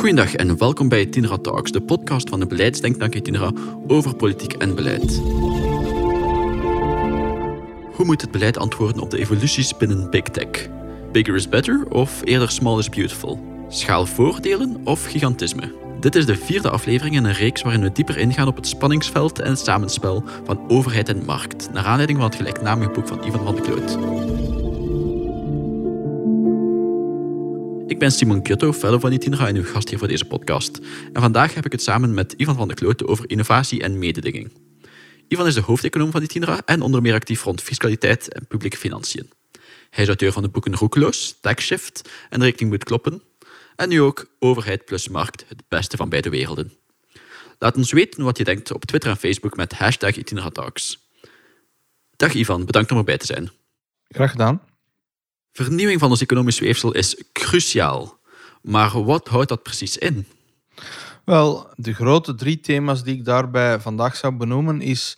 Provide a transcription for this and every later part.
Goedendag en welkom bij Itinera Talks, de podcast van de beleidsdenktank Itinera over politiek en beleid. Hoe moet het beleid antwoorden op de evoluties binnen Big Tech? Bigger is better of eerder small is beautiful? Schaalvoordelen of gigantisme? Dit is de 4e aflevering in een reeks waarin we dieper ingaan op het spanningsveld en het samenspel van overheid en markt, naar aanleiding van het gelijknamige boek van Ivan van de Kloot. Ik ben Simon Kutto, fellow van Itinera en uw gast hier voor deze podcast. En vandaag heb ik het samen met Ivan van de Kloot over innovatie en mededinging. Ivan is de hoofdeconoom van Itinera en onder meer actief rond fiscaliteit en publieke financiën. Hij is auteur van de boeken Roekeloos, Taxshift en De rekening moet kloppen. En nu ook Overheid plus Markt, het beste van beide werelden. Laat ons weten wat je denkt op Twitter en Facebook met #ItineraTalks. Dag Ivan, bedankt om erbij te zijn. Graag gedaan. Vernieuwing van ons economisch weefsel is cruciaal. Maar wat houdt dat precies in? Wel, de grote 3 thema's die ik daarbij vandaag zou benoemen is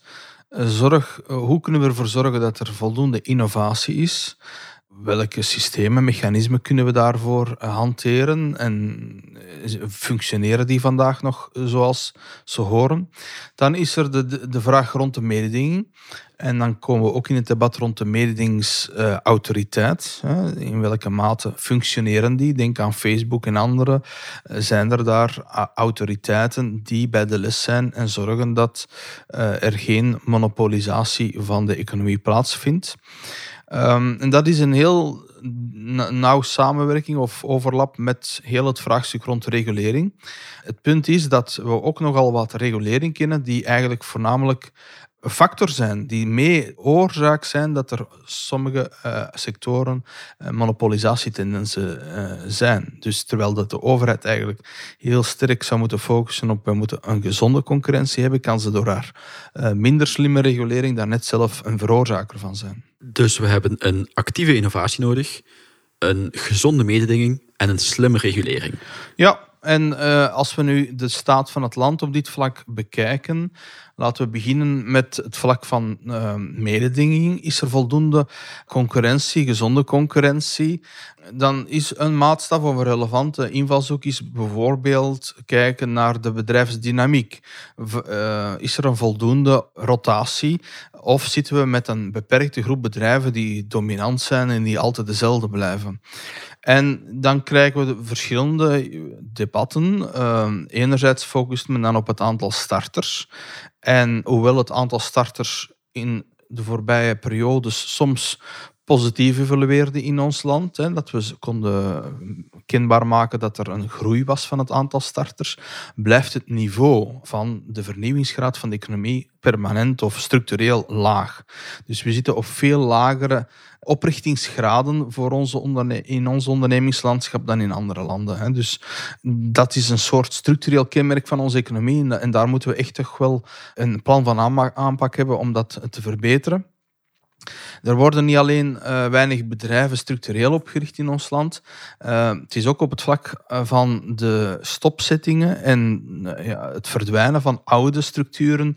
hoe kunnen we ervoor zorgen dat er voldoende innovatie is? Welke systemen, mechanismen kunnen we daarvoor hanteren en functioneren die vandaag nog zoals ze horen? Dan is er de vraag rond de mededinging. En dan komen we ook in het debat rond de mededingingsautoriteit. In welke mate functioneren die? Denk aan Facebook en andere. Zijn er daar autoriteiten die bij de les zijn en zorgen dat er geen monopolisatie van de economie plaatsvindt? En dat is een heel nauw samenwerking of overlap met heel het vraagstuk rond regulering. Het punt is dat we ook nogal wat regulering kennen die eigenlijk voornamelijk een factor zijn, die mee oorzaak zijn dat er sommige sectoren monopolisatietendensen zijn. Dus terwijl dat de overheid eigenlijk heel sterk zou moeten focussen op we moeten een gezonde concurrentie hebben, kan ze door haar minder slimme regulering daar net zelf een veroorzaker van zijn. Dus we hebben een actieve innovatie nodig, een gezonde mededinging en een slimme regulering. Ja, en als we nu de staat van het land op dit vlak bekijken, laten we beginnen met het vlak van mededinging. Is er voldoende concurrentie, gezonde concurrentie? Dan is een maatstaf of een relevante invalshoek is bijvoorbeeld kijken naar de bedrijfsdynamiek. Is er een voldoende rotatie? Of zitten we met een beperkte groep bedrijven die dominant zijn en die altijd dezelfde blijven? En dan krijgen we verschillende debatten. Enerzijds focust men dan op het aantal starters. En hoewel het aantal starters in de voorbije periodes soms positief evolueerde in ons land, dat we konden kenbaar maken dat er een groei was van het aantal starters, blijft het niveau van de vernieuwingsgraad van de economie permanent of structureel laag. Dus we zitten op veel lagere oprichtingsgraden in ons ondernemingslandschap dan in andere landen. Dus dat is een soort structureel kenmerk van onze economie en daar moeten we echt toch wel een plan van aanpak hebben om dat te verbeteren. Er worden niet alleen weinig bedrijven structureel opgericht in ons land. Het is ook op het vlak van de stopzettingen en het verdwijnen van oude structuren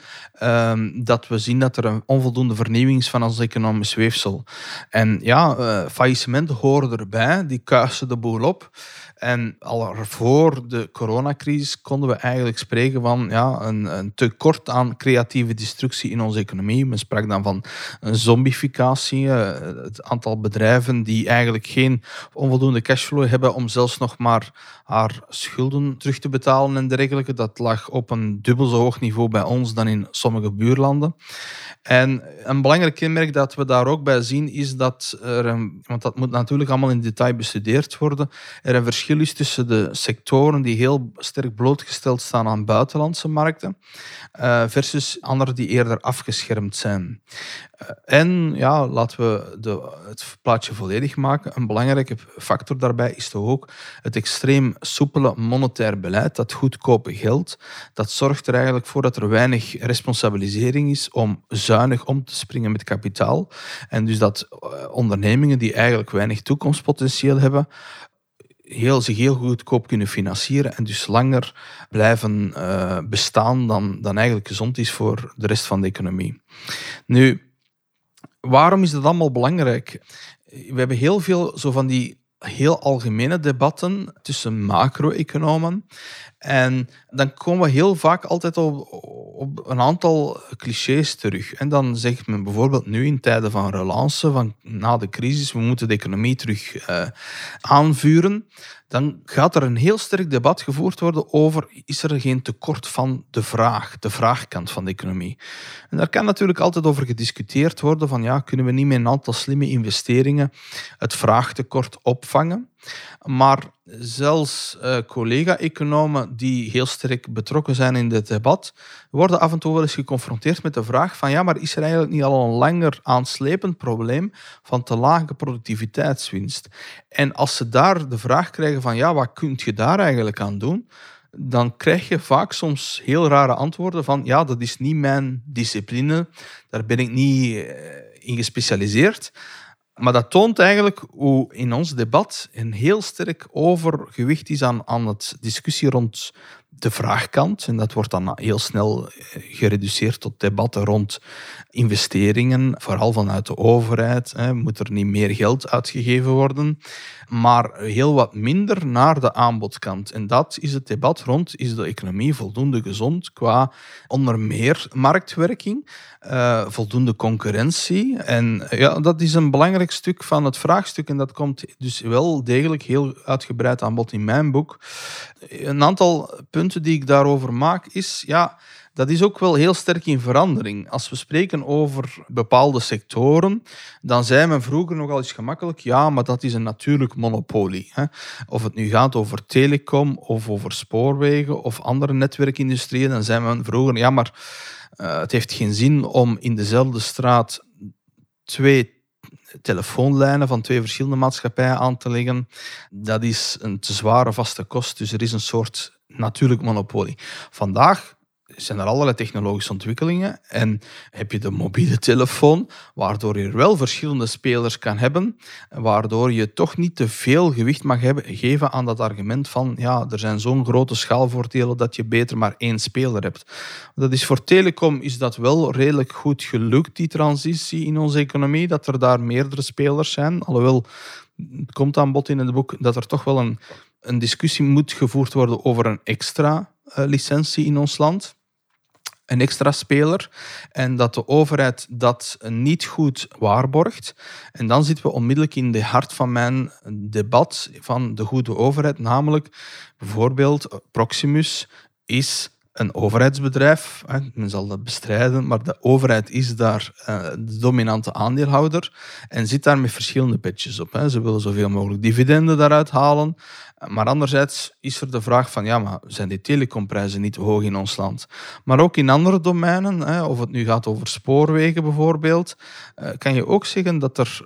dat we zien dat er een onvoldoende vernieuwing is van ons economisch weefsel. En faillissementen horen erbij, die kuisen de boel op. En al voor de coronacrisis konden we eigenlijk spreken van een tekort aan creatieve destructie in onze economie. Men sprak dan van een zombificatie. Het aantal bedrijven die eigenlijk geen onvoldoende cashflow hebben om zelfs nog maar haar schulden terug te betalen en dergelijke. Dat lag op een dubbel zo hoog niveau bij ons dan in sommige buurlanden. En een belangrijk kenmerk dat we daar ook bij zien is dat want dat moet natuurlijk allemaal in detail bestudeerd worden, er een verschil is tussen de sectoren die heel sterk blootgesteld staan aan buitenlandse markten versus anderen die eerder afgeschermd zijn. Laten we het plaatje volledig maken. Een belangrijke factor daarbij is toch ook het extreem soepele monetair beleid, dat goedkope geld. Dat zorgt er eigenlijk voor dat er weinig responsabilisering is om zuinig om te springen met kapitaal. En dus dat ondernemingen die eigenlijk weinig toekomstpotentieel hebben, zich heel goedkoop kunnen financieren en dus langer blijven bestaan dan eigenlijk gezond is voor de rest van de economie. Nu, waarom is dat allemaal belangrijk? We hebben heel veel zo van die heel algemene debatten tussen macro-economen. En dan komen we heel vaak altijd op een aantal clichés terug. En dan zegt men bijvoorbeeld nu in tijden van relance, van na de crisis, we moeten de economie terug aanvuren. Dan gaat er een heel sterk debat gevoerd worden over, is er geen tekort van de vraagkant van de economie. En daar kan natuurlijk altijd over gediscuteerd worden van, ja, kunnen we niet met een aantal slimme investeringen het vraagtekort opvangen? Maar zelfs collega-economen die heel sterk betrokken zijn in dit debat, worden af en toe wel eens geconfronteerd met de vraag van, ja, maar is er eigenlijk niet al een langer aanslepend probleem van te lage productiviteitswinst? En als ze daar de vraag krijgen van, ja, wat kun je daar eigenlijk aan doen? Dan krijg je vaak soms heel rare antwoorden van, ja, dat is niet mijn discipline, daar ben ik niet in gespecialiseerd. Maar dat toont eigenlijk hoe in ons debat een heel sterk overgewicht is aan het discussie rond de vraagkant. En dat wordt dan heel snel gereduceerd tot debatten rond investeringen, vooral vanuit de overheid. Moet er niet meer geld uitgegeven worden, maar heel wat minder naar de aanbodkant. En dat is het debat rond, is de economie voldoende gezond qua onder meer marktwerking, voldoende concurrentie. En ja, dat is een belangrijk stuk van het vraagstuk en dat komt dus wel degelijk heel uitgebreid aan bod in mijn boek. Een aantal punten die ik daarover maak is, ja, dat is ook wel heel sterk in verandering. Als we spreken over bepaalde sectoren, dan zei men vroeger nogal eens gemakkelijk, ja, maar dat is een natuurlijk monopolie. Of het nu gaat over telecom of over spoorwegen of andere netwerkindustrieën, dan zei men vroeger, ja, maar het heeft geen zin om in dezelfde straat 2 telefoonlijnen van 2 verschillende maatschappijen aan te leggen. Dat is een te zware vaste kost, dus er is een soort natuurlijk monopolie. Vandaag zijn er allerlei technologische ontwikkelingen en heb je de mobiele telefoon, waardoor je wel verschillende spelers kan hebben, waardoor je toch niet te veel gewicht mag geven aan dat argument van, ja, er zijn zo'n grote schaalvoordelen dat je beter maar 1 speler hebt. Dat is voor telecom is dat wel redelijk goed gelukt, die transitie in onze economie, dat er daar meerdere spelers zijn, alhoewel het komt aan bod in het boek dat er toch wel een discussie moet gevoerd worden over een extra licentie in ons land. Een extra speler en dat de overheid dat niet goed waarborgt. En dan zitten we onmiddellijk in de hart van mijn debat van de goede overheid, namelijk bijvoorbeeld Proximus is een overheidsbedrijf. Men zal dat bestrijden, maar de overheid is daar de dominante aandeelhouder en zit daar met verschillende petjes op. Ze willen zoveel mogelijk dividenden daaruit halen. Maar anderzijds is er de vraag van, ja, maar zijn die telecomprijzen niet hoog in ons land? Maar ook in andere domeinen, of het nu gaat over spoorwegen bijvoorbeeld, kan je ook zeggen dat er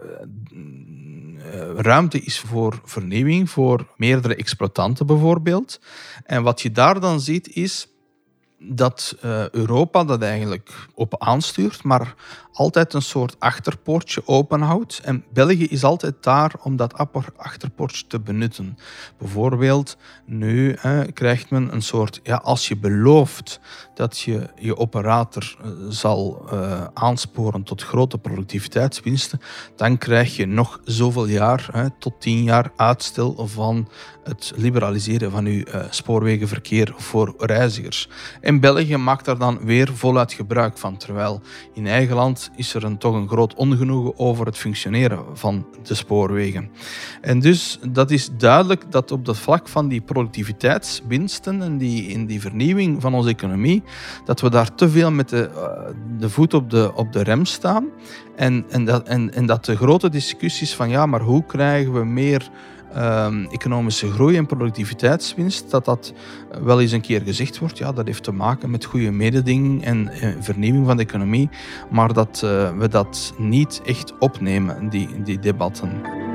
ruimte is voor vernieuwing, voor meerdere exploitanten bijvoorbeeld. En wat je daar dan ziet is dat Europa dat eigenlijk op aanstuurt, maar altijd een soort achterpoortje openhoudt. En België is altijd daar om dat achterpoortje te benutten. Bijvoorbeeld, nu krijgt men een soort, ja, als je belooft dat je je operator zal aansporen tot grote productiviteitswinsten, dan krijg je nog zoveel jaar, tot 10 jaar uitstel van het liberaliseren van uw spoorwegenverkeer voor reizigers. En België maakt daar dan weer voluit gebruik van, terwijl in eigen land is er toch een groot ongenoegen over het functioneren van de spoorwegen. En dus dat is duidelijk dat op het vlak van die productiviteitswinsten en die vernieuwing van onze economie, dat we daar te veel met de voet op de rem staan. En dat de grote discussies van, ja, maar hoe krijgen we meer economische groei en productiviteitswinst, dat wel eens een keer gezegd wordt. Ja, dat heeft te maken met goede mededinging en vernieuwing van de economie, maar dat we dat niet echt opnemen, die debatten.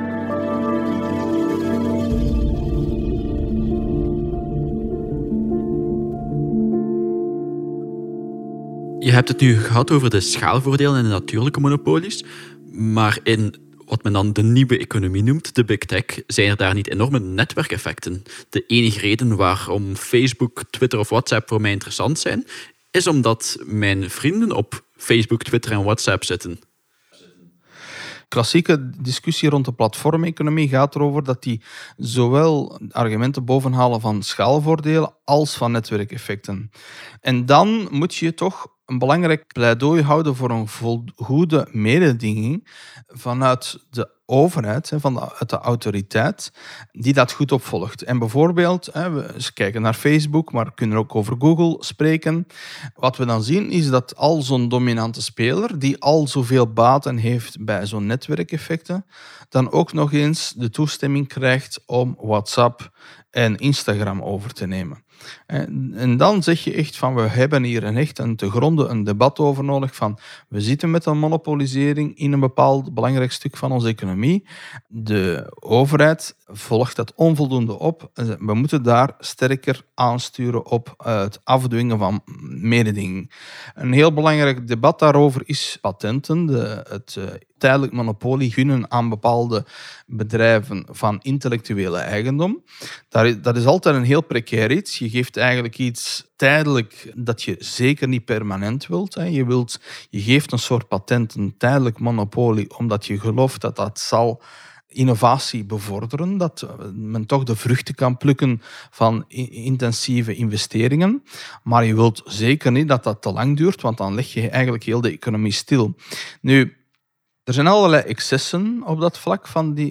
Je hebt het nu gehad over de schaalvoordelen en de natuurlijke monopolies, maar in wat men dan de nieuwe economie noemt, de big tech, zijn er daar niet enorme netwerkeffecten. De enige reden waarom Facebook, Twitter of WhatsApp voor mij interessant zijn, is omdat mijn vrienden op Facebook, Twitter en WhatsApp zitten. klassieke discussie rond de platformeconomie gaat erover dat die zowel argumenten bovenhalen van schaalvoordelen als van netwerkeffecten. En dan moet je toch een belangrijk pleidooi houden voor een goede mededinging vanuit de overheid, vanuit de autoriteit, die dat goed opvolgt. En bijvoorbeeld, we kijken naar Facebook, maar we kunnen ook over Google spreken. Wat we dan zien is dat al zo'n dominante speler, die al zoveel baten heeft bij zo'n netwerkeffecten, dan ook nog eens de toestemming krijgt om WhatsApp en Instagram over te nemen. En dan zeg je echt van, we hebben hier een te gronden een debat over nodig van, we zitten met een monopolisering in een bepaald belangrijk stuk van onze economie. De overheid volgt dat onvoldoende op. We moeten daar sterker aansturen op het afdwingen van mededinging. Een heel belangrijk debat daarover is patenten, het tijdelijk monopolie gunnen aan bepaalde bedrijven van intellectuele eigendom. Dat is altijd een heel precair iets. Je geeft eigenlijk iets tijdelijk dat je zeker niet permanent wilt. Je geeft een soort patent, een tijdelijk monopolie, omdat je gelooft dat dat zal innovatie bevorderen, dat men toch de vruchten kan plukken van intensieve investeringen. Maar je wilt zeker niet dat dat te lang duurt, want dan leg je eigenlijk heel de economie stil. Nu, er zijn allerlei excessen op dat vlak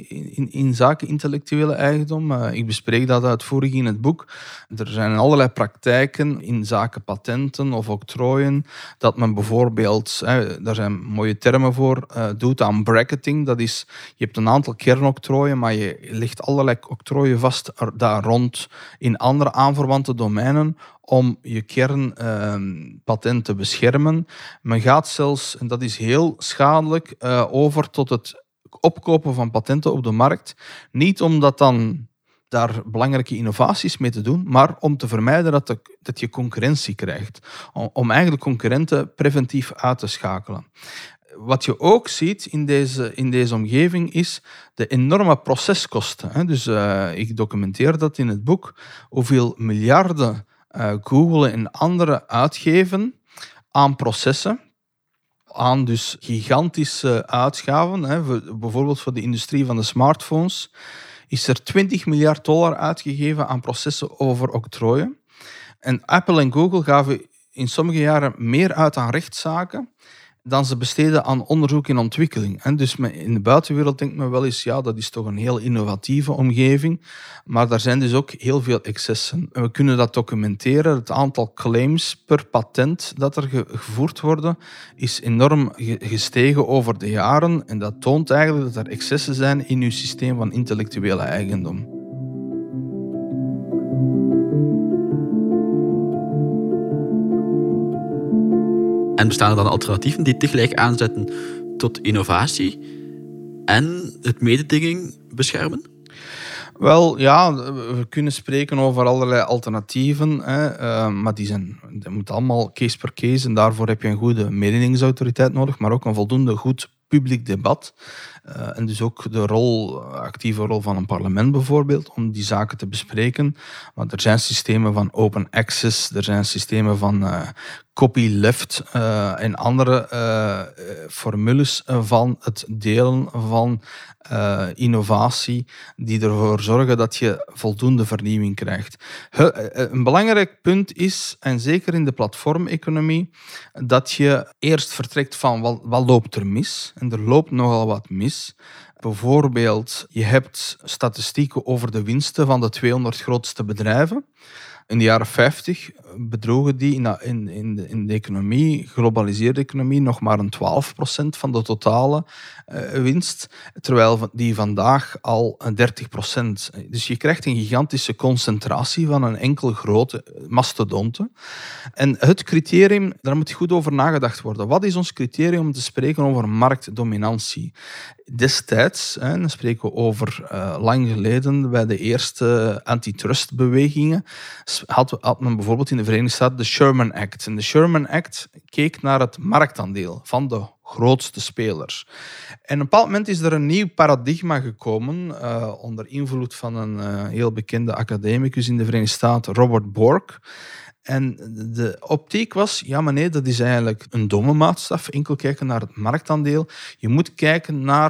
in zaken intellectuele eigendom. Ik bespreek dat uitvoerig in het boek. Er zijn allerlei praktijken in zaken patenten of octrooien, dat men bijvoorbeeld, daar zijn mooie termen voor, doet aan bracketing. Dat is, je hebt een aantal kernoctrooien, maar je legt allerlei octrooien vast daar rond in andere aanverwante domeinen om je kernpatent te beschermen. Men gaat zelfs, en dat is heel schadelijk, over tot het opkopen van patenten op de markt. Niet omdat dan daar belangrijke innovaties mee te doen, maar om te vermijden dat je concurrentie krijgt. Om eigenlijk concurrenten preventief uit te schakelen. Wat je ook ziet in deze omgeving is de enorme proceskosten. Dus ik documenteer dat in het boek, hoeveel miljarden Google en anderen uitgeven aan processen, aan dus gigantische uitgaven. Bijvoorbeeld voor de industrie van de smartphones is er $20 miljard uitgegeven aan processen over octrooien. En Apple en Google gaven in sommige jaren meer uit aan rechtszaken dan ze besteden aan onderzoek en ontwikkeling. Dus in de buitenwereld denkt men wel eens, ja, dat is toch een heel innovatieve omgeving. Maar daar zijn dus ook heel veel excessen. En we kunnen dat documenteren. Het aantal claims per patent dat er gevoerd worden, is enorm gestegen over de jaren. En dat toont eigenlijk dat er excessen zijn in uw systeem van intellectuele eigendom. En bestaan er dan alternatieven die tegelijk aanzetten tot innovatie en het mededinging beschermen? Wel, ja, we kunnen spreken over allerlei alternatieven, maar dat moet allemaal case per case en daarvoor heb je een goede mededingingsautoriteit nodig, maar ook een voldoende goed publiek debat. En dus ook de actieve rol van een parlement bijvoorbeeld, om die zaken te bespreken. Want er zijn systemen van open access, er zijn systemen van copyleft en andere formules van het delen van innovatie die ervoor zorgen dat je voldoende vernieuwing krijgt. Een belangrijk punt is, en zeker in de platformeconomie, dat je eerst vertrekt van wat loopt er mis. En er loopt nogal wat mis. Bijvoorbeeld, je hebt statistieken over de winsten van de 200 grootste bedrijven. In de jaren 50 bedroegen die in de economie, globaliseerde economie, nog maar een 12% van de totale winst, terwijl die vandaag al 30%. Dus je krijgt een gigantische concentratie van een enkel grote mastodonte. En het criterium, daar moet goed over nagedacht worden. Wat is ons criterium om te spreken over marktdominantie? Destijds, dan spreken we over lang geleden, bij de eerste antitrustbewegingen, had men bijvoorbeeld in de Verenigde Staten de Sherman Act. En de Sherman Act keek naar het marktaandeel van de grootste spelers. En op een bepaald moment is er een nieuw paradigma gekomen, onder invloed van een heel bekende academicus in de Verenigde Staten, Robert Bork. En de optiek was, ja maar nee, dat is eigenlijk een domme maatstaf, enkel kijken naar het marktaandeel. Je moet kijken naar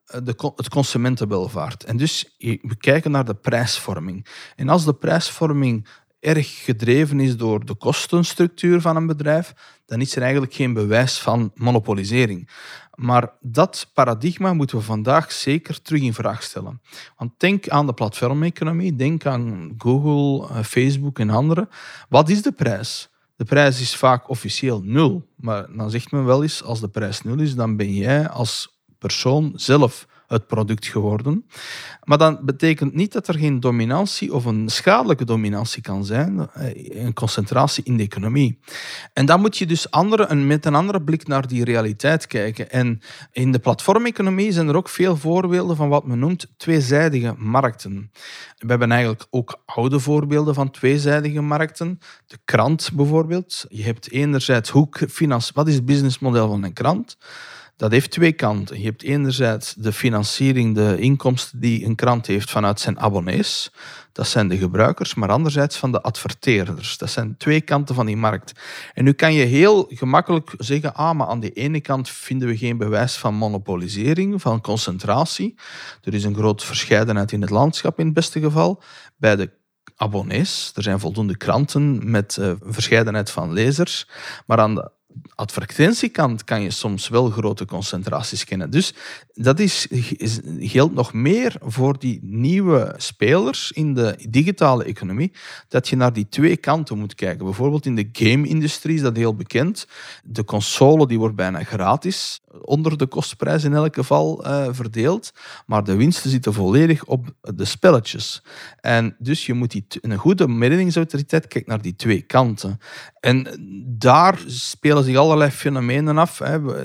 het consumentenwelvaart. En dus we kijken naar de prijsvorming. En als de prijsvorming erg gedreven is door de kostenstructuur van een bedrijf, dan is er eigenlijk geen bewijs van monopolisering. Maar dat paradigma moeten we vandaag zeker terug in vraag stellen. Want denk aan de platformeconomie, denk aan Google, Facebook en anderen. Wat is de prijs? De prijs is vaak officieel 0. Maar dan zegt men wel eens, als de prijs 0 is, dan ben jij als persoon zelf het product geworden. Maar dat betekent niet dat er geen dominantie of een schadelijke dominantie kan zijn, een concentratie in de economie. En dan moet je dus met een andere blik naar die realiteit kijken. En in de platformeconomie zijn er ook veel voorbeelden van wat men noemt tweezijdige markten. We hebben eigenlijk ook oude voorbeelden van tweezijdige markten. De krant bijvoorbeeld. Je hebt enerzijds wat is het businessmodel van een krant? Dat heeft twee kanten. Je hebt enerzijds de financiering, de inkomsten die een krant heeft vanuit zijn abonnees. Dat zijn de gebruikers, maar anderzijds van de adverteerders. Dat zijn twee kanten van die markt. En nu kan je heel gemakkelijk zeggen, maar aan de ene kant vinden we geen bewijs van monopolisering, van concentratie. Er is een grote verscheidenheid in het landschap in het beste geval. Bij de abonnees, er zijn voldoende kranten met verscheidenheid van lezers, maar aan de advertentiekant kan je soms wel grote concentraties kennen. Dus dat geldt nog meer voor die nieuwe spelers in de digitale economie, dat je naar die twee kanten moet kijken. Bijvoorbeeld in de game-industrie is dat heel bekend. De console die wordt bijna gratis, onder de kostprijs in elk geval verdeeld, maar de winsten zitten volledig op de spelletjes. En dus je moet een goede mededingingsautoriteit kijken naar die twee kanten. En daar spelen zich allerlei fenomenen af.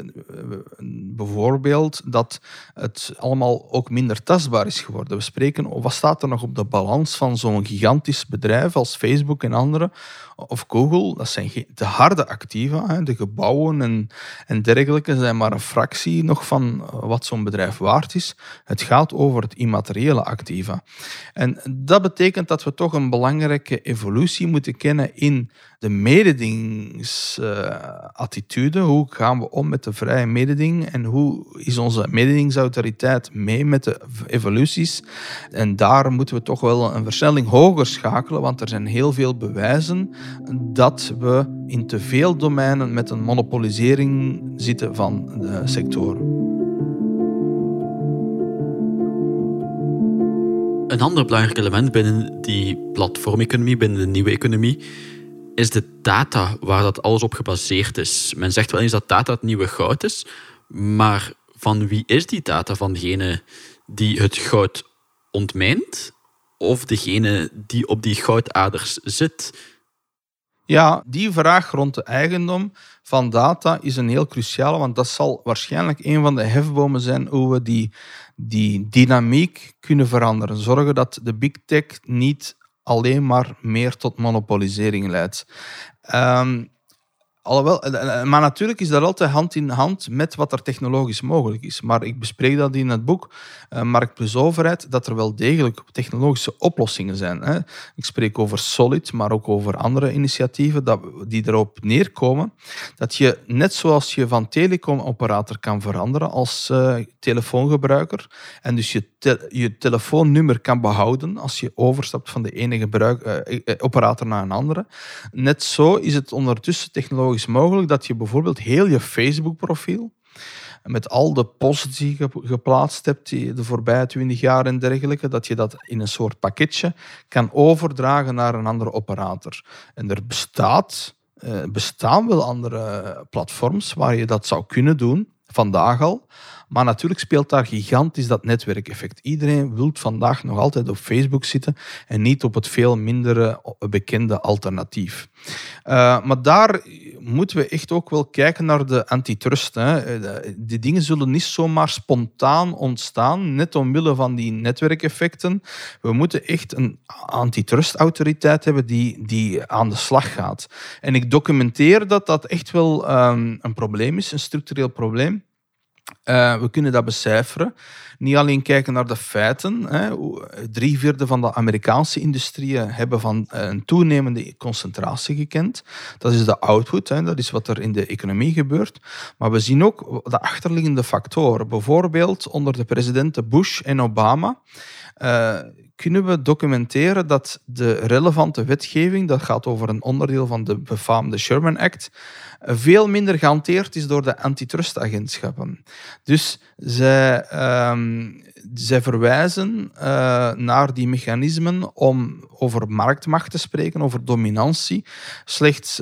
Bijvoorbeeld dat het allemaal ook minder tastbaar is geworden. We spreken, wat staat er nog op de balans van zo'n gigantisch bedrijf als Facebook en anderen, of Google? Dat zijn de harde activa, de gebouwen en dergelijke zijn maar een fractie nog van wat zo'n bedrijf waard is. Het gaat over het immateriële activa. En dat betekent dat we toch een belangrijke evolutie moeten kennen in de mededingingsattitude. Hoe gaan we om met de vrije mededinging en hoe is onze mededingingsautoriteit mee met de evoluties? En daar moeten we toch wel een versnelling hoger schakelen, want er zijn heel veel bewijzen dat we in te veel domeinen met een monopolisering zitten van de sectoren. Een ander belangrijk element binnen die platformeconomie, binnen de nieuwe economie, is de data waar dat alles op gebaseerd is. Men zegt wel eens dat data het nieuwe goud is, maar van wie is die data? Van degene die het goud ontmijnt of degene die op die goudaders zit? Ja, die vraag rond de eigendom van data is een heel cruciale, want dat zal waarschijnlijk een van de hefbomen zijn hoe we die dynamiek kunnen veranderen. Zorgen dat de big tech niet alleen maar meer tot monopolisering leidt. Maar natuurlijk is dat altijd hand in hand met wat er technologisch mogelijk is. Maar ik bespreek dat in het boek Markt plus overheid, dat er wel degelijk technologische oplossingen zijn. Hè. Ik spreek over Solid, maar ook over andere initiatieven die erop neerkomen dat je, net zoals je van telecomoperator kan veranderen als telefoongebruiker, en dus je telefoonnummer kan behouden als je overstapt van de ene operator naar een andere. Net zo is het ondertussen technologisch mogelijk dat je bijvoorbeeld heel je Facebook-profiel met al de posts die je geplaatst hebt de voorbije 20 jaar en dergelijke, dat je dat in een soort pakketje kan overdragen naar een andere operator. En er bestaan wel andere platforms waar je dat zou kunnen doen, vandaag al. Maar natuurlijk speelt daar gigantisch dat netwerkeffect. Iedereen wil vandaag nog altijd op Facebook zitten en niet op het veel minder bekende alternatief. Maar daar moeten we echt ook wel kijken naar de antitrust. Hè. Die dingen zullen niet zomaar spontaan ontstaan, net omwille van die netwerkeffecten. We moeten echt een antitrustautoriteit hebben die aan de slag gaat. En ik documenteer dat echt wel een probleem is, een structureel probleem. We kunnen dat becijferen. Niet alleen kijken naar de feiten. 3/4 van de Amerikaanse industrieën hebben van een toenemende concentratie gekend. Dat is de output, dat is wat er in de economie gebeurt. Maar we zien ook de achterliggende factoren. Bijvoorbeeld onder de presidenten Bush en Obama kunnen we documenteren dat de relevante wetgeving, dat gaat over een onderdeel van de befaamde Sherman Act, veel minder gehanteerd is door de antitrustagentschappen. Dus zij verwijzen naar die mechanismen om over marktmacht te spreken, over dominantie, slechts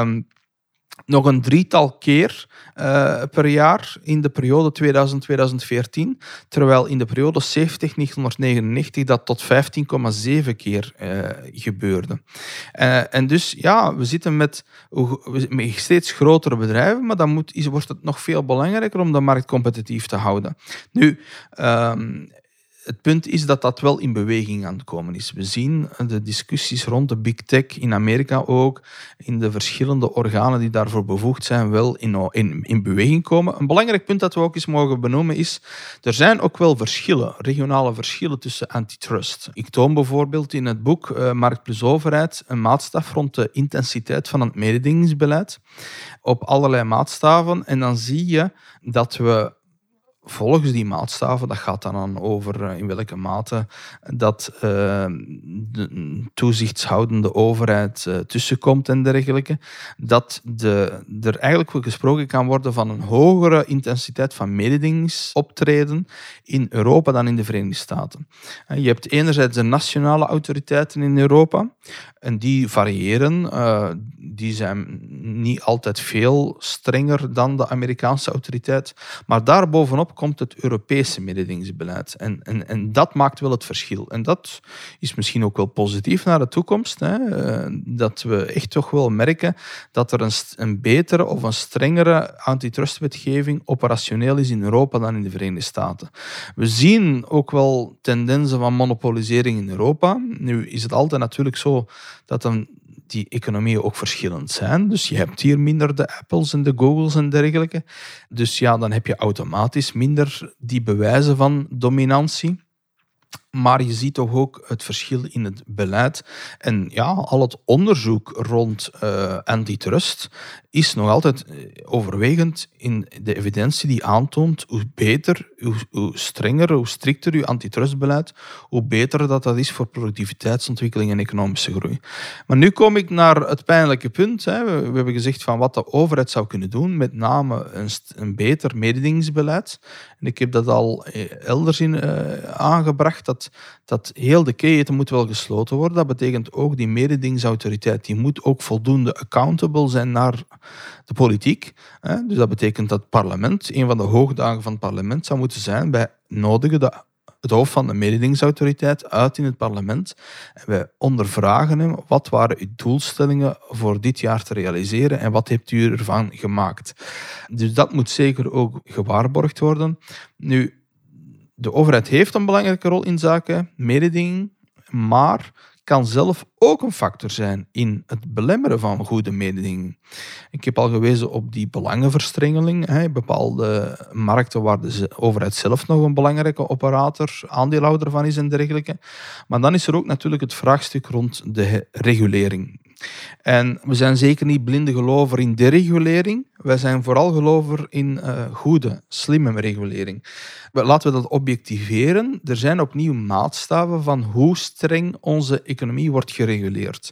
nog een 3-tal keer per jaar in de periode 2000-2014, terwijl in de periode 1970-1999 dat tot 15,7 keer gebeurde. En dus ja, we zitten met steeds grotere bedrijven, maar dan wordt het nog veel belangrijker om de markt competitief te houden. Nu, het punt is dat dat wel in beweging aan het komen is. We zien de discussies rond de big tech in Amerika ook, in de verschillende organen die daarvoor bevoegd zijn, wel in beweging komen. Een belangrijk punt dat we ook eens mogen benoemen is, er zijn ook wel verschillen, regionale verschillen tussen antitrust. Ik toon bijvoorbeeld in het boek Markt plus Overheid een maatstaf rond de intensiteit van het mededingingsbeleid op allerlei maatstaven. En dan zie je dat we volgens die maatstaven, dat gaat dan over in welke mate dat de toezichtshoudende overheid tussenkomt en dergelijke, dat er eigenlijk gesproken kan worden van een hogere intensiteit van mededingingsoptreden in Europa dan in de Verenigde Staten. Je hebt enerzijds de nationale autoriteiten in Europa en die variëren. Die zijn niet altijd veel strenger dan de Amerikaanse autoriteit, maar daarbovenop komt het Europese mededingingsbeleid. En dat maakt wel het verschil. En dat is misschien ook wel positief naar de toekomst. Dat we echt toch wel merken dat er een betere of een strengere antitrustwetgeving operationeel is in Europa dan in de Verenigde Staten. We zien ook wel tendensen van monopolisering in Europa. Nu is het altijd natuurlijk zo dat die economieën ook verschillend zijn. Dus je hebt hier minder de Apples en de Googles en dergelijke. Dus ja, dan heb je automatisch minder die bewijzen van dominantie. Maar je ziet toch ook het verschil in het beleid. En ja, al het onderzoek rond antitrust is nog altijd overwegend in de evidentie die aantoont hoe beter, hoe strenger, hoe strikter je antitrustbeleid, hoe beter dat is voor productiviteitsontwikkeling en economische groei. Maar nu kom ik naar het pijnlijke punt. We hebben gezegd van wat de overheid zou kunnen doen, met name een beter mededingingsbeleid. En ik heb dat al elders in aangebracht, dat heel de keten moet wel gesloten worden. Dat betekent ook die mededingingsautoriteit, die moet ook voldoende accountable zijn naar de politiek. Dus dat betekent dat het parlement, een van de hoogdagen van het parlement zou moeten zijn, wij nodigen het hoofd van de mededingingsautoriteit uit in het parlement en wij ondervragen hem, wat waren uw doelstellingen voor dit jaar te realiseren en wat hebt u ervan gemaakt. Dus dat moet zeker ook gewaarborgd worden. Nu, de overheid heeft een belangrijke rol in zaken mededinging, maar kan zelf ook een factor zijn in het belemmeren van goede mededinging. Ik heb al gewezen op die belangenverstrengeling. Bepaalde markten waar de overheid zelf nog een belangrijke operator, aandeelhouder van is en dergelijke. Maar dan is er ook natuurlijk het vraagstuk rond de regulering. En we zijn zeker niet blinde gelover in deregulering. Wij zijn vooral gelover in goede, slimme regulering. Laten we dat objectiveren. Er zijn opnieuw maatstaven van hoe streng onze economie wordt gereguleerd.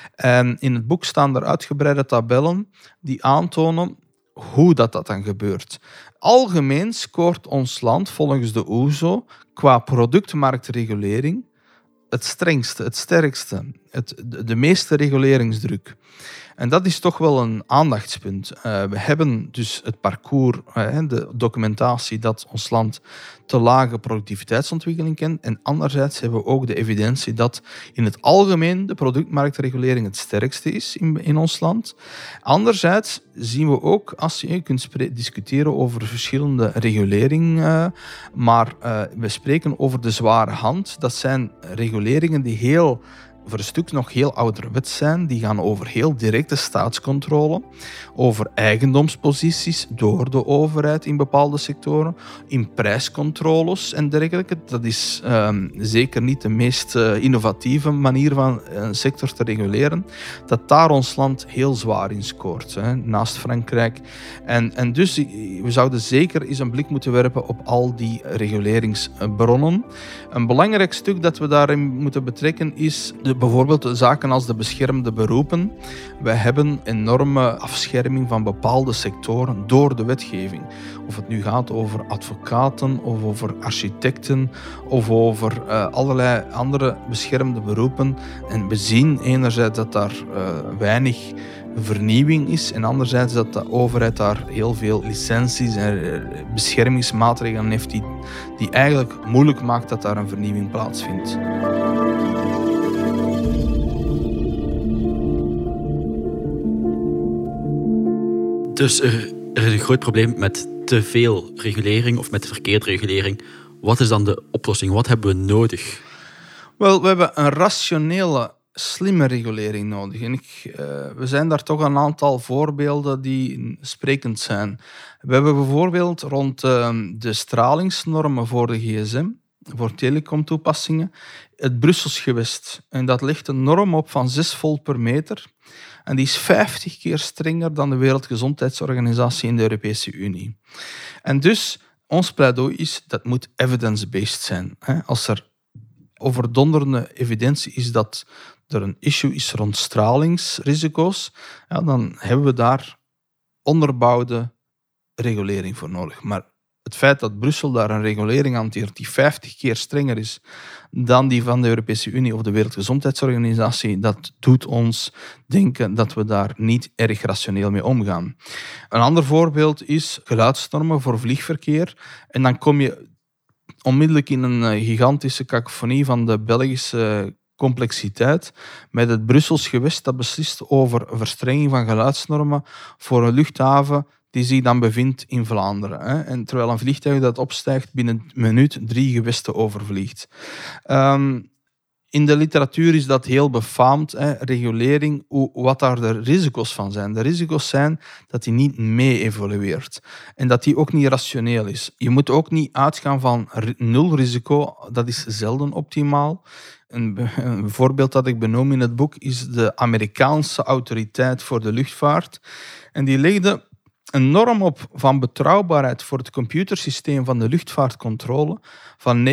En in het boek staan er uitgebreide tabellen die aantonen hoe dat dan gebeurt. Algemeen scoort ons land volgens de OESO qua productmarktregulering het strengste, het sterkste, de meeste reguleringsdruk. En dat is toch wel een aandachtspunt. We hebben dus het parcours, de documentatie dat ons land te lage productiviteitsontwikkeling kent. En anderzijds hebben we ook de evidentie dat in het algemeen de productmarktregulering het sterkste is in ons land. Anderzijds zien we ook, als je kunt discussiëren over verschillende reguleringen, maar we spreken over de zware hand. Dat zijn reguleringen die heel voor een stuk nog heel ouderwets zijn. Die gaan over heel directe staatscontrole, over eigendomsposities door de overheid in bepaalde sectoren, in prijscontroles en dergelijke. Dat is zeker niet de meest innovatieve manier van een sector te reguleren. Dat daar ons land heel zwaar in scoort, naast Frankrijk. En dus we zouden zeker eens een blik moeten werpen op al die reguleringsbronnen. Een belangrijk stuk dat we daarin moeten betrekken is bijvoorbeeld de zaken als de beschermde beroepen. Wij hebben enorme afscherming van bepaalde sectoren door de wetgeving. Of het nu gaat over advocaten of over architecten of over allerlei andere beschermde beroepen. En we zien enerzijds dat daar weinig vernieuwing is en anderzijds dat de overheid daar heel veel licenties en beschermingsmaatregelen heeft die eigenlijk moeilijk maakt dat daar een vernieuwing plaatsvindt. Dus er is een groot probleem met te veel regulering of met verkeerde regulering. Wat is dan de oplossing? Wat hebben we nodig? Wel, we hebben een rationele, slimme regulering nodig. En we zijn daar toch een aantal voorbeelden die sprekend zijn. We hebben bijvoorbeeld rond de stralingsnormen voor de gsm, voor telecomtoepassingen, het Brussels gewest. En dat legt een norm op van 6 volt per meter. En die is 50 keer strenger dan de Wereldgezondheidsorganisatie in de Europese Unie. En dus, ons pleidooi is, dat moet evidence-based zijn. Als er overdonderende evidentie is dat er een issue is rond stralingsrisico's, dan hebben we daar onderbouwde regulering voor nodig. Maar het feit dat Brussel daar een regulering hanteert die 50 keer strenger is dan die van de Europese Unie of de Wereldgezondheidsorganisatie, dat doet ons denken dat we daar niet erg rationeel mee omgaan. Een ander voorbeeld is geluidsnormen voor vliegverkeer. En dan kom je onmiddellijk in een gigantische cacophonie van de Belgische complexiteit met het Brussels gewest dat beslist over verstrenging van geluidsnormen voor een luchthaven die zich dan bevindt in Vlaanderen. En terwijl een vliegtuig dat opstijgt binnen een minuut 3 gewesten overvliegt. In de literatuur is dat heel befaamd, regulering, wat daar de risico's van zijn. De risico's zijn dat die niet mee evolueert en dat die ook niet rationeel is. Je moet ook niet uitgaan van 0 risico, dat is zelden optimaal. Een voorbeeld dat ik benoem in het boek is de Amerikaanse Autoriteit voor de Luchtvaart. En die legde een norm op van betrouwbaarheid voor het computersysteem van de luchtvaartcontrole van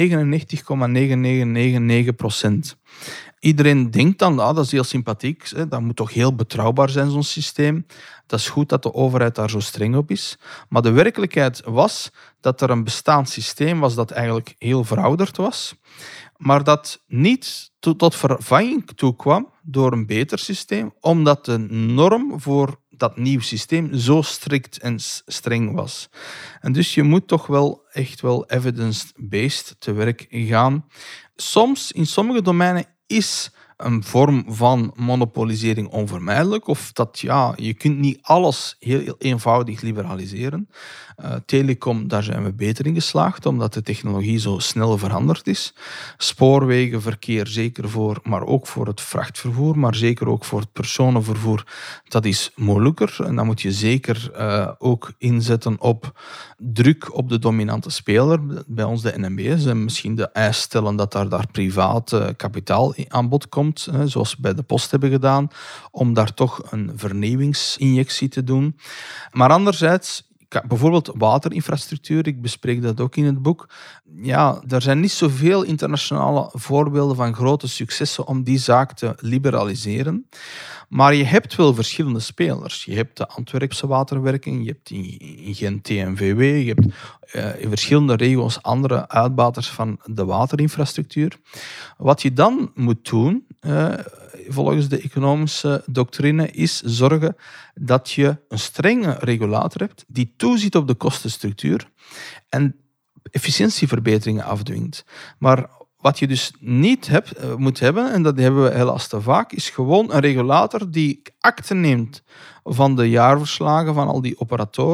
99,9999%. Iedereen denkt dan, dat is heel sympathiek, dat moet toch heel betrouwbaar zijn, zo'n systeem. Dat is goed dat de overheid daar zo streng op is. Maar de werkelijkheid was dat er een bestaand systeem was dat eigenlijk heel verouderd was, maar dat niet tot vervanging toekwam door een beter systeem, omdat de norm voor dat nieuw systeem zo strikt en streng was. En dus je moet toch wel echt wel evidence-based te werk gaan. Soms, in sommige domeinen, is een vorm van monopolisering onvermijdelijk. Of dat, je kunt niet alles heel eenvoudig liberaliseren. Telecom, daar zijn we beter in geslaagd, omdat de technologie zo snel veranderd is. Spoorwegenverkeer, zeker maar ook voor het vrachtvervoer, maar zeker ook voor het personenvervoer, dat is moeilijker. En dan moet je zeker ook inzetten op druk op de dominante speler, bij ons de NMB's, en misschien de eis stellen dat daar privaat kapitaal aan bod komt, zoals we bij de Post hebben gedaan, om daar toch een vernieuwingsinjectie te doen. Maar anderzijds, bijvoorbeeld waterinfrastructuur, ik bespreek dat ook in het boek. Ja, er zijn niet zoveel internationale voorbeelden van grote successen om die zaak te liberaliseren. Maar je hebt wel verschillende spelers. Je hebt de Antwerpse waterwerking, je hebt in Gent TNVW, je hebt in verschillende regio's andere uitbaters van de waterinfrastructuur. Wat je dan moet doen, volgens de economische doctrine, is zorgen dat je een strenge regulator hebt die toeziet op de kostenstructuur en efficiëntieverbeteringen afdwingt. Maar wat je dus niet moet hebben, en dat hebben we helaas te vaak, is gewoon een regulator die akte neemt van de jaarverslagen van al die operatoren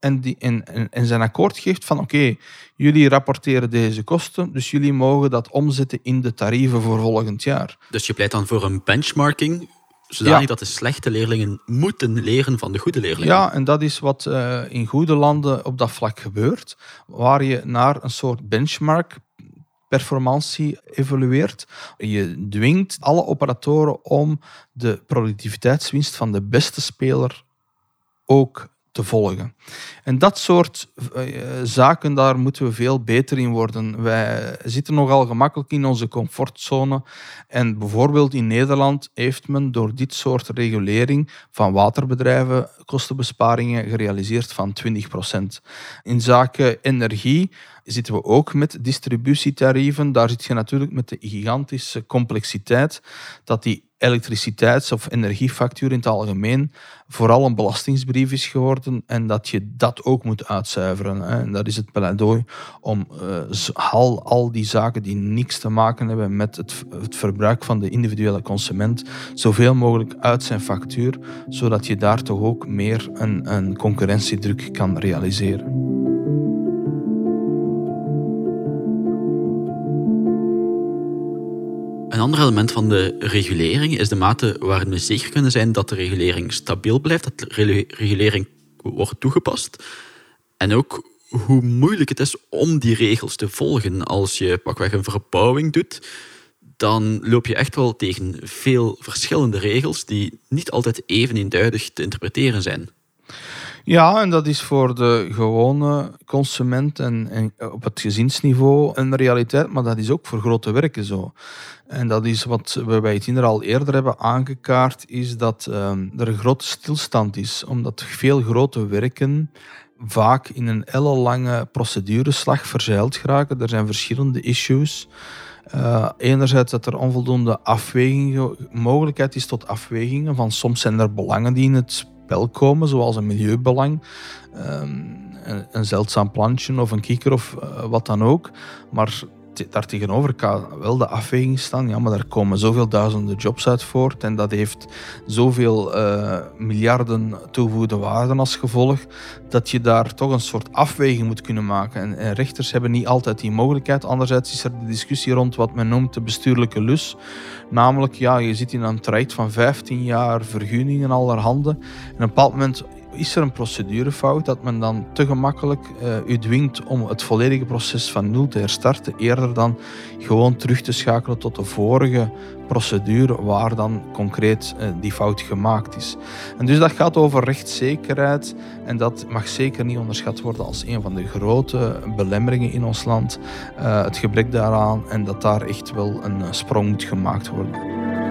en zijn akkoord geeft van oké, jullie rapporteren deze kosten, dus jullie mogen dat omzetten in de tarieven voor volgend jaar. Dus je pleit dan voor een benchmarking, zodanig dat de slechte leerlingen moeten leren van de goede leerlingen. Ja, en dat is wat in goede landen op dat vlak gebeurt, waar je naar een soort benchmark performantie evolueert. Je dwingt alle operatoren om de productiviteitswinst van de beste speler ook te volgen. En dat soort zaken, daar moeten we veel beter in worden. Wij zitten nogal gemakkelijk in onze comfortzone. En bijvoorbeeld in Nederland heeft men door dit soort regulering van waterbedrijven kostenbesparingen gerealiseerd van 20%. In zaken energie zitten we ook met distributietarieven. Daar zit je natuurlijk met de gigantische complexiteit dat die elektriciteits- of energiefactuur in het algemeen vooral een belastingsbrief is geworden en dat je dat ook moet uitzuiveren. En dat is het pleidooi om al die zaken die niks te maken hebben met het verbruik van de individuele consument zoveel mogelijk uit zijn factuur, zodat je daar toch ook meer een concurrentiedruk kan realiseren. Een ander element van de regulering is de mate waarin we zeker kunnen zijn dat de regulering stabiel blijft, dat de regulering wordt toegepast. En ook hoe moeilijk het is om die regels te volgen. Als je pakweg een verbouwing doet, dan loop je echt wel tegen veel verschillende regels die niet altijd even eenduidig te interpreteren zijn. Ja, en dat is voor de gewone consument en op het gezinsniveau een realiteit, maar dat is ook voor grote werken zo. En dat is wat we bij Itiner al eerder hebben aangekaart, is dat er een grote stilstand is, omdat veel grote werken vaak in een ellenlange procedureslag verzeild geraken. Er zijn verschillende issues. Enerzijds dat er onvoldoende mogelijkheid is tot afwegingen, van soms zijn er belangen die in het spel komen, zoals een milieubelang, een zeldzaam plantje of een kikker of wat dan ook. Maar daartegenover kan wel de afweging staan. Ja, maar daar komen zoveel duizenden jobs uit voort en dat heeft zoveel miljarden toegevoegde waarden als gevolg dat je daar toch een soort afweging moet kunnen maken. En rechters hebben niet altijd die mogelijkheid. Anderzijds is er de discussie rond wat men noemt de bestuurlijke lus. Namelijk, ja, je zit in een traject van 15 jaar vergunningen allerhande. En op een bepaald moment is er een procedurefout dat men dan te gemakkelijk u dwingt om het volledige proces van nul te herstarten, eerder dan gewoon terug te schakelen tot de vorige procedure waar dan concreet die fout gemaakt is. En dus dat gaat over rechtszekerheid en dat mag zeker niet onderschat worden als een van de grote belemmeringen in ons land. Het gebrek daaraan en dat daar echt wel een sprong moet gemaakt worden.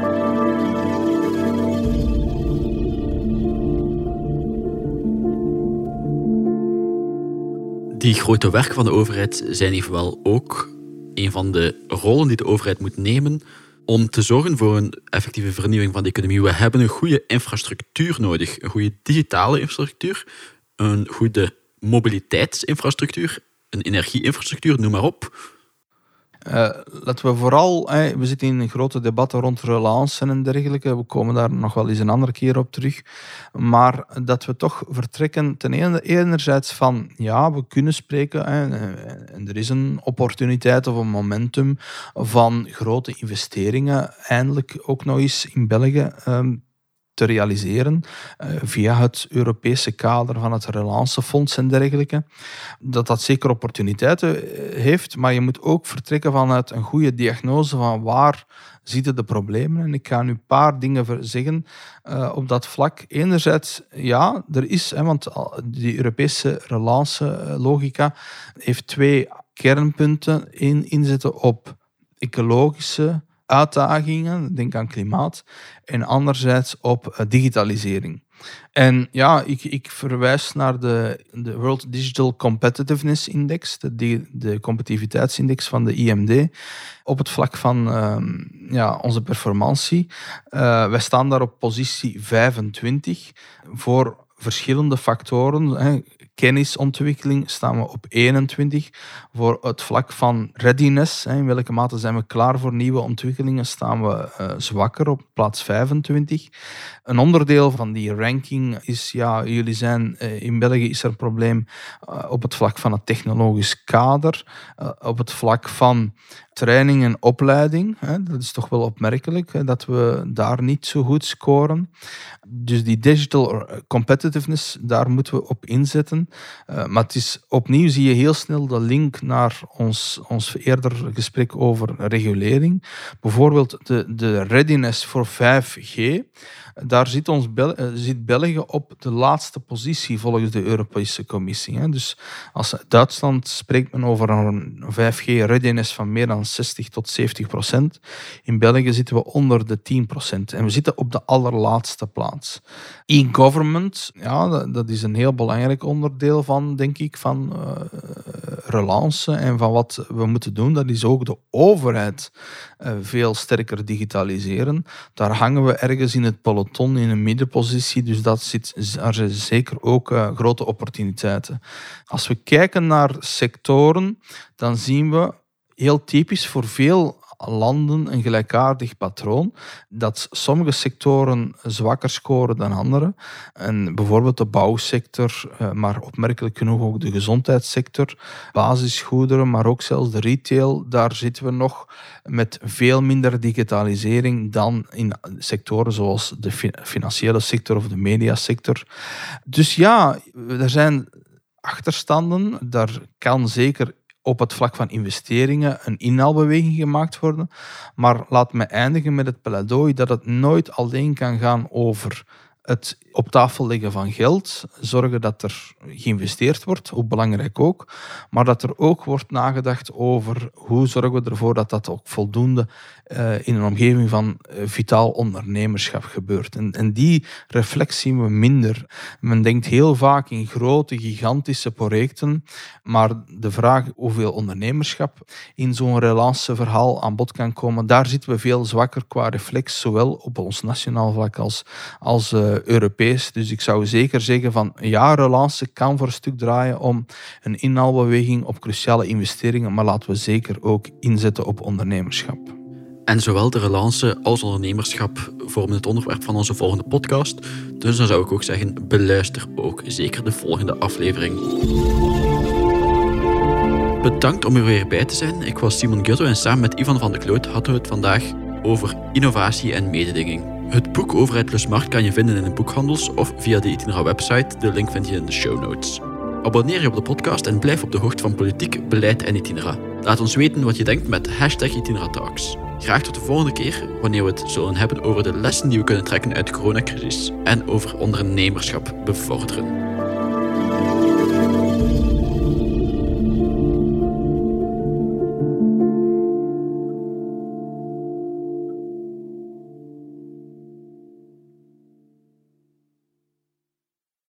Die grote werken van de overheid zijn evenwel ook een van de rollen die de overheid moet nemen om te zorgen voor een effectieve vernieuwing van de economie. We hebben een goede infrastructuur nodig, een goede digitale infrastructuur, een goede mobiliteitsinfrastructuur, een energieinfrastructuur, noem maar op. Laten we vooral, we zitten in grote debatten rond relance en dergelijke. We komen daar nog wel eens een andere keer op terug. Maar dat we toch vertrekken enerzijds van, ja, we kunnen spreken. En er is een opportuniteit of een momentum van grote investeringen eindelijk ook nog eens in België te realiseren via het Europese kader van het Relancefonds en dergelijke. Dat zeker opportuniteiten heeft, maar je moet ook vertrekken vanuit een goede diagnose van waar zitten de problemen. En ik ga nu een paar dingen zeggen op dat vlak. Enerzijds, ja, er is, want die Europese relance-logica heeft 2 kernpunten inzetten op ecologische uitdagingen, denk aan klimaat, en anderzijds op digitalisering. En ja, ik verwijs naar de World Digital Competitiveness Index, de competitiviteitsindex van de IMD, op het vlak van onze performantie. Wij staan daar op positie 25 voor verschillende factoren. kennisontwikkeling staan we op 21. Voor het vlak van readiness, in welke mate zijn we klaar voor nieuwe ontwikkelingen, staan we zwakker op plaats 25. Een onderdeel van die ranking is, jullie zijn in België is er een probleem op het vlak van het technologisch kader, op het vlak van training en opleiding. Dat is toch wel opmerkelijk dat we daar niet zo goed scoren. Dus die digital competitiveness, daar moeten we op inzetten. Maar het is, opnieuw zie je heel snel de link naar ons eerder gesprek over regulering. Bijvoorbeeld de readiness voor 5G. Daar zit België op de laatste positie volgens de Europese Commissie. Dus als Duitsland spreekt men over een 5G-readiness van meer dan 60-70%. In België zitten we onder de 10%. En we zitten op de allerlaatste plaats. E-government, dat is een heel belangrijk onderdeel van, denk ik, van relance en van wat we moeten doen. Dat is ook de overheid veel sterker digitaliseren. Daar hangen we ergens in het peloton in een middenpositie, dus daar zijn zeker ook grote opportuniteiten. Als we kijken naar sectoren, dan zien we heel typisch voor veel landen een gelijkaardig patroon, dat sommige sectoren zwakker scoren dan andere. En bijvoorbeeld de bouwsector, maar opmerkelijk genoeg ook de gezondheidssector, basisgoederen, maar ook zelfs de retail, daar zitten we nog met veel minder digitalisering dan in sectoren zoals de financiële sector of de mediasector. Dus er zijn achterstanden, daar kan zeker op het vlak van investeringen een inhaalbeweging gemaakt worden. Maar laat me eindigen met het pleidooi dat het nooit alleen kan gaan over het op tafel leggen van geld, zorgen dat er geïnvesteerd wordt, hoe belangrijk ook, maar dat er ook wordt nagedacht over hoe zorgen we ervoor dat dat ook voldoende in een omgeving van vitaal ondernemerschap gebeurt. En die reflex zien we minder. Men denkt heel vaak in grote, gigantische projecten, maar de vraag hoeveel ondernemerschap in zo'n relanceverhaal aan bod kan komen, daar zitten we veel zwakker qua reflex, zowel op ons nationaal vlak als Europees. Dus ik zou zeker zeggen van relance kan voor een stuk draaien om een inhaalbeweging op cruciale investeringen, maar laten we zeker ook inzetten op ondernemerschap. En zowel de relance als ondernemerschap vormen het onderwerp van onze volgende podcast. Dus dan zou ik ook zeggen, beluister ook zeker de volgende aflevering. Bedankt om er weer bij te zijn. Ik was Simon Gutto en samen met Ivan van de Kloot hadden we het vandaag over innovatie en mededinging. Het boek Overheid plus Markt kan je vinden in de boekhandels of via de Itinera website. De link vind je in de show notes. Abonneer je op de podcast en blijf op de hoogte van politiek, beleid en Itinera. Laat ons weten wat je denkt met #ItineraTalks. Graag tot de volgende keer, wanneer we het zullen hebben over de lessen die we kunnen trekken uit de coronacrisis en over ondernemerschap bevorderen.